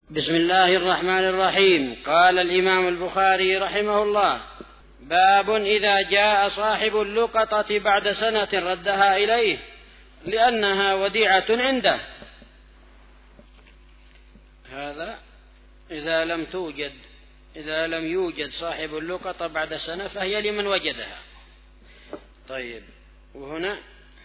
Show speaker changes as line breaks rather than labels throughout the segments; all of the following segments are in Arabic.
بسم الله الرحمن الرحيم. قال الإمام البخاري رحمه الله: باب إذا جاء صاحب اللقطة بعد سنة ردها إليه لأنها وديعة عنده. هذا إذا لم يوجد صاحب اللقطة بعد سنة فهي لمن وجدها. طيب، وهنا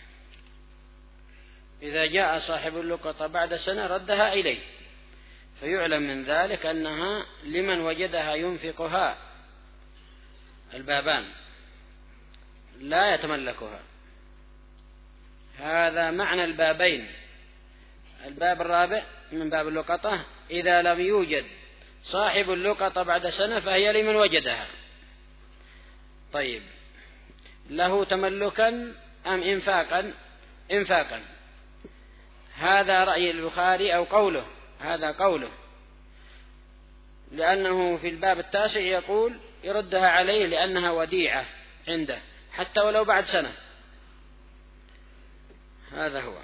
إذا جاء صاحب اللقطة بعد سنة ردها إليه، فيعلم من ذلك أنها لمن وجدها ينفقها البابان، لا يتملكها. هذا معنى البابين. الباب الرابع من باب اللقطة: إذا لم يوجد صاحب اللقطة بعد سنة فهي لمن وجدها. طيب، له تملكا أم إنفاقا؟ هذا رأي البخاري أو قوله، هذا قوله، لأنه في الباب التاسع يقول يردها عليه لأنها وديعة عنده حتى ولو بعد سنة. هذا هو.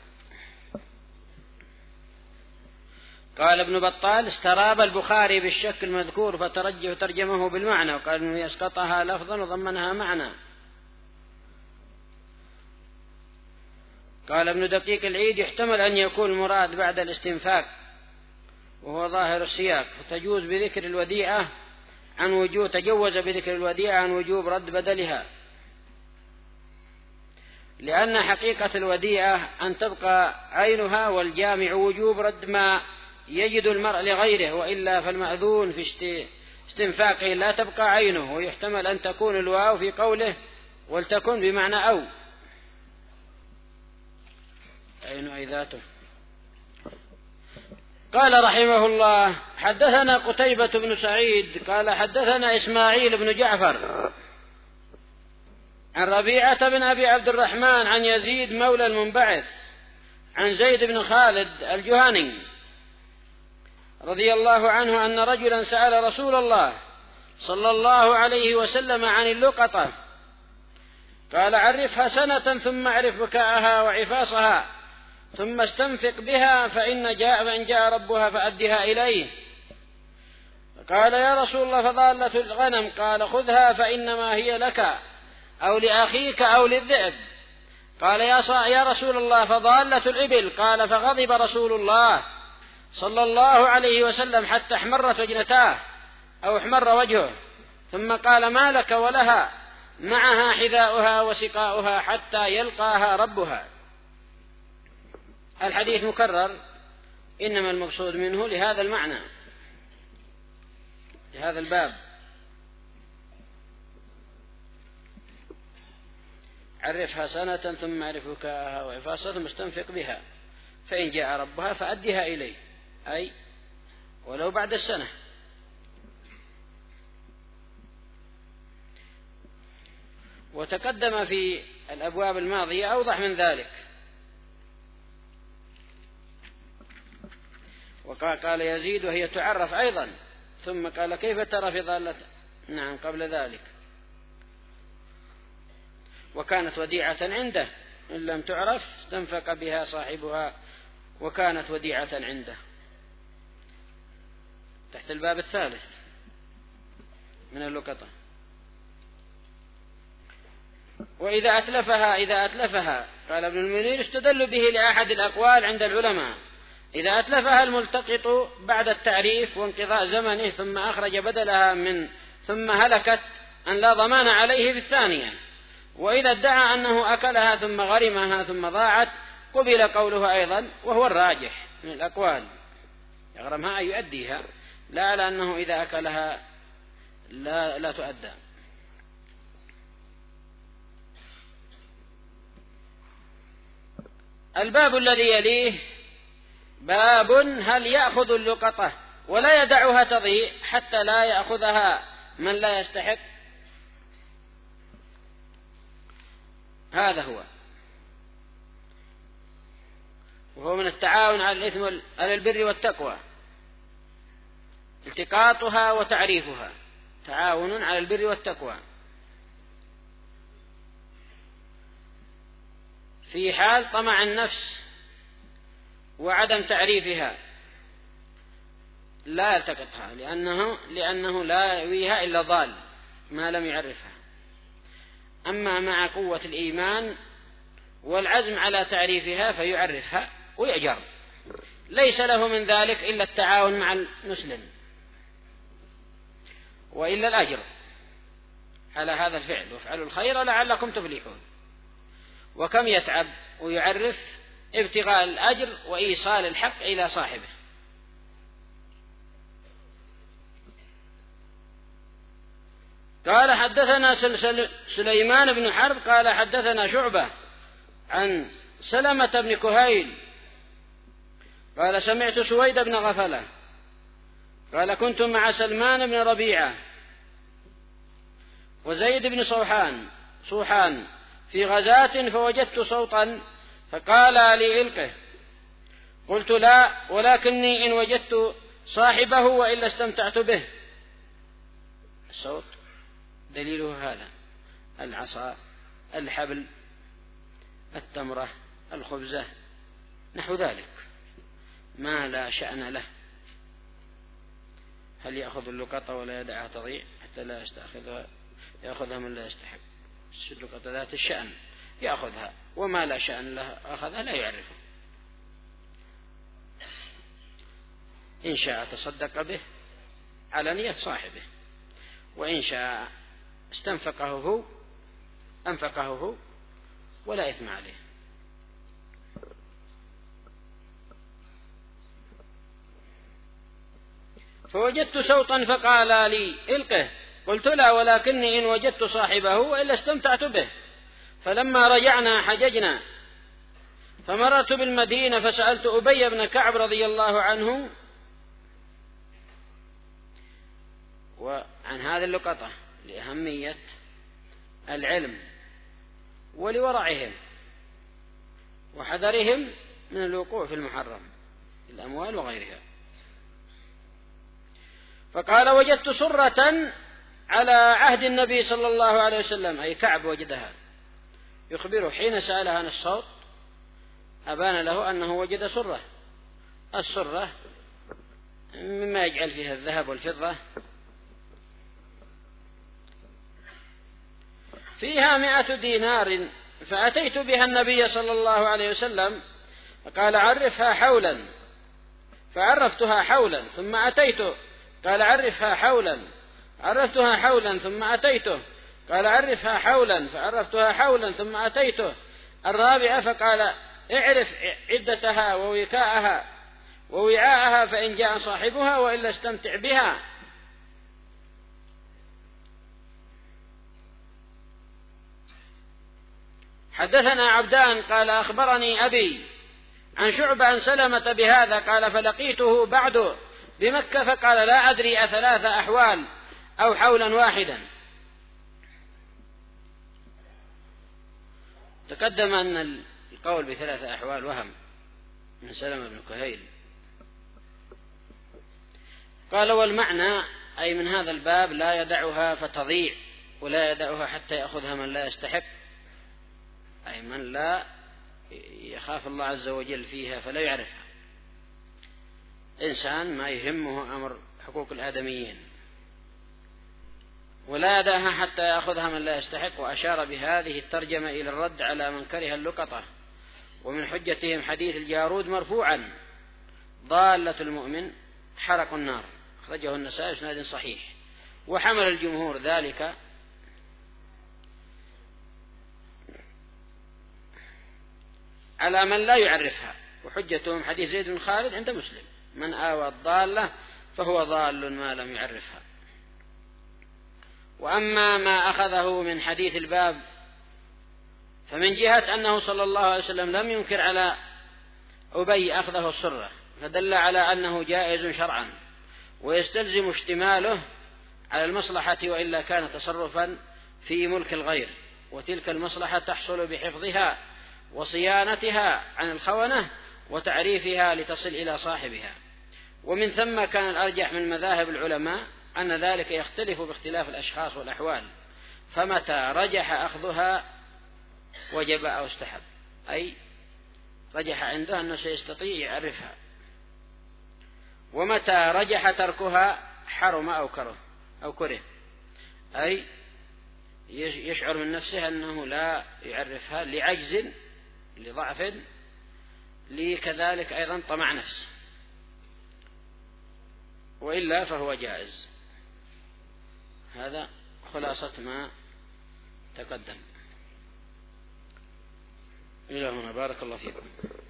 قال ابن بطال: استراب البخاري بالشك المذكور فترجه ترجمه بالمعنى، وقال إنه يسقطها لفظا وضمنها معنى. قال ابن دقيق العيد: يحتمل أن يكون المراد بعد الاستنفاق، وهو ظاهر السياق، فتجوز بذكر الوديعة عن وجوب تجوز بذكر الوديعة عن وجوب رد بدلها، لأن حقيقة الوديعة أن تبقى عينها، والجامع وجوب رد ما يجد المرء لغيره، وإلا فالمأذون في استنفاقه لا تبقى عينه. ويحتمل أن تكون الواو في قوله ولتكن بمعنى أو عين أي ذاته. قال رحمه الله: حدثنا قتيبة بن سعيد قال حدثنا إسماعيل بن جعفر عن ربيعة بن أبي عبد الرحمن عن يزيد مولى المنبعث عن زيد بن خالد الجهني رضي الله عنه أن رجلا سأل رسول الله صلى الله عليه وسلم عن اللقطة، قال: عرفها سنة ثم اعرف بكاءها وعفاصها ثم استنفق بها، فإن جاء ربها فأدها إليه. قال: يا رسول الله فضالة الغنم؟ قال: خذها فإنما هي لك أو لأخيك أو للذئب. قال: يا رسول الله فضالة الإبل؟ قال: فغضب رسول الله صلى الله عليه وسلم حتى احمرت وجنتاه أو احمر وجهه، ثم قال: ما لك ولها؟ معها حذاؤها وسقاؤها حتى يلقاها ربها. الحديث مكرر، إنما المقصود منه لهذا المعنى، لهذا الباب. عرفها سنة ثم اعرف بكاءها وعفاصها ثم استنفق بها، فإن جاء ربها فأدها إليه، أي ولو بعد السنة. وتقدم في الأبواب الماضية أوضح من ذلك. وقال يزيد وهي تعرف أيضا، ثم قال: كيف ترى في ضالة؟ نعم، قبل ذلك. وكانت وديعة عنده، إن لم تعرف استنفق بها صاحبها، وكانت وديعة عنده، تحت الباب الثالث من اللقطة. وإذا أتلفها قال ابن المنير: استدل به لأحد الأقوال عند العلماء: إذا أتلفها الملتقط بعد التعريف وانقضاء زمنه ثم أخرج بدلها ثم هلكت أن لا ضمان عليه بالثانية. وإذا ادعى أنه أكلها ثم غرمها ثم ضاعت قبل قوله أيضا، وهو الراجح من الأقوال. يغرمها أي يؤديها، لا على أنه إذا أكلها لا تؤدى. الباب الذي يليه: باب هل يأخذ اللقطة ولا يدعها تضيع حتى لا يأخذها من لا يستحق؟ هذا هو، وهو من التعاون على الإثم على البر والتقوى، التقاطها وتعريفها، تعاون على البر والتقوى في حال طمع النفس وعدم تعريفها، لا يلتقطها، لأنه لا يرويها إلا ضال ما لم يعرفها. أما مع قوة الإيمان والعزم على تعريفها فيعرفها ويأجر، ليس له من ذلك إلا التعاون مع المسلم وإلا الأجر على هذا الفعل، وافعلوا الخير لعلكم تفلحون. وكم يتعب ويعرف ابتغاء الأجر وإيصال الحق إلى صاحبه. قال حدثنا سليمان بن حرب قال حدثنا شعبة عن سلمة بن كهيل قال سمعت سويد بن غفلة قال كنت مع سلمان بن ربيعة وزيد بن صوحان في غزاة فوجدت صوتا فقال لي إلقه، قلت لا ولكني إن وجدت صاحبه وإلا استمتعت به. الصوت دليله هذا: العصا، الحبل، التمرة، الخبزة، نحو ذلك ما لا شأن له. هل يأخذ اللقطة ولا يدعها تضيع حتى لا يستأخذها؟ يأخذها من لا يستحق. اللقطة ذات الشأن يأخذها، وما لا شأن له أخذها لا يعرفه. إن شاء تصدق به على نية صاحبه، وإن شاء أنفقه هو ولا إثم عليه. فوجدت صوتا فقال لي إلقه، قلت لا ولكني إن وجدت صاحبه وإلا استمتعت به. فلما رجعنا حججنا فمررت بالمدينة فسألت أبي بن كعب رضي الله عنه وعن هذه اللقطة لأهمية العلم ولورعهم وحذرهم من الوقوع في المحرم الأموال وغيرها. فقال وجدت سرة على عهد النبي صلى الله عليه وسلم، أي كعب وجدها، يخبره حين سألها عن الصوت أبان له أنه وجد سرة. السرة مما يجعل فيها الذهب والفضة، فيها 100 دينار. فأتيت بها النبي صلى الله عليه وسلم فقال عرفها حولا، فعرفتها حولا ثم أتيته قال عرفها حولا، عرفتها حولا ثم أتيته قال عرفها حولا، فعرفتها حولا ثم أتيته الرابعة فقال اعرف عدتها ووكاءها ووعاءها فإن جاء صاحبها وإلا استمتع بها. حدثنا عبدان قال أخبرني أبي عن شعبة عن سلمة بهذا قال فلقيته بعد بمكة فقال لا أدري أ3 أحوال أو حولا واحدا. تقدم أن القول ب3 أحوال وهم من سلمة بن كهيل. قال والمعنى أي من هذا الباب لا يدعها فتضيع ولا يدعها حتى يأخذها من لا يستحق، أي من لا يخاف الله عز وجل فيها فلا يعرفها. إنسان ما يهمه أمر حقوق الآدميين ولا يدعها حتى يأخذها من لا يستحق. وأشار بهذه الترجمة إلى الرد على من كره اللقطة، ومن حجتهم حديث الجارود مرفوعا ضالة المؤمن حرق النار، أخرجه النسائي بإسناد صحيح. وحمل الجمهور ذلك على من لا يعرفها، وحجتهم حديث زيد بن خالد عند مسلم من آوى الضالة فهو ضال ما لم يعرفها. وأما ما أخذه من حديث الباب فمن جهة أنه صلى الله عليه وسلم لم ينكر على أبي أخذه السرة، فدل على أنه جائز شرعا ويستلزم اشتماله على المصلحة، وإلا كان تصرفا في ملك الغير، وتلك المصلحة تحصل بحفظها وصيانتها عن الخونة وتعريفها لتصل إلى صاحبها. ومن ثم كان الأرجح من مذاهب العلماء أن ذلك يختلف باختلاف الأشخاص والأحوال، فمتى رجح أخذها وجب أو استحب، أي رجح عنده أنه سيستطيع يعرفها. ومتى رجح تركها حرم أو كره، أي يشعر من نفسه أنه لا يعرفها لعجز، لضعف، لكذلك أيضا طمع نفس، وإلا فهو جائز. هذا خلاصة ما تقدم. إلى هنا، بارك الله فيكم.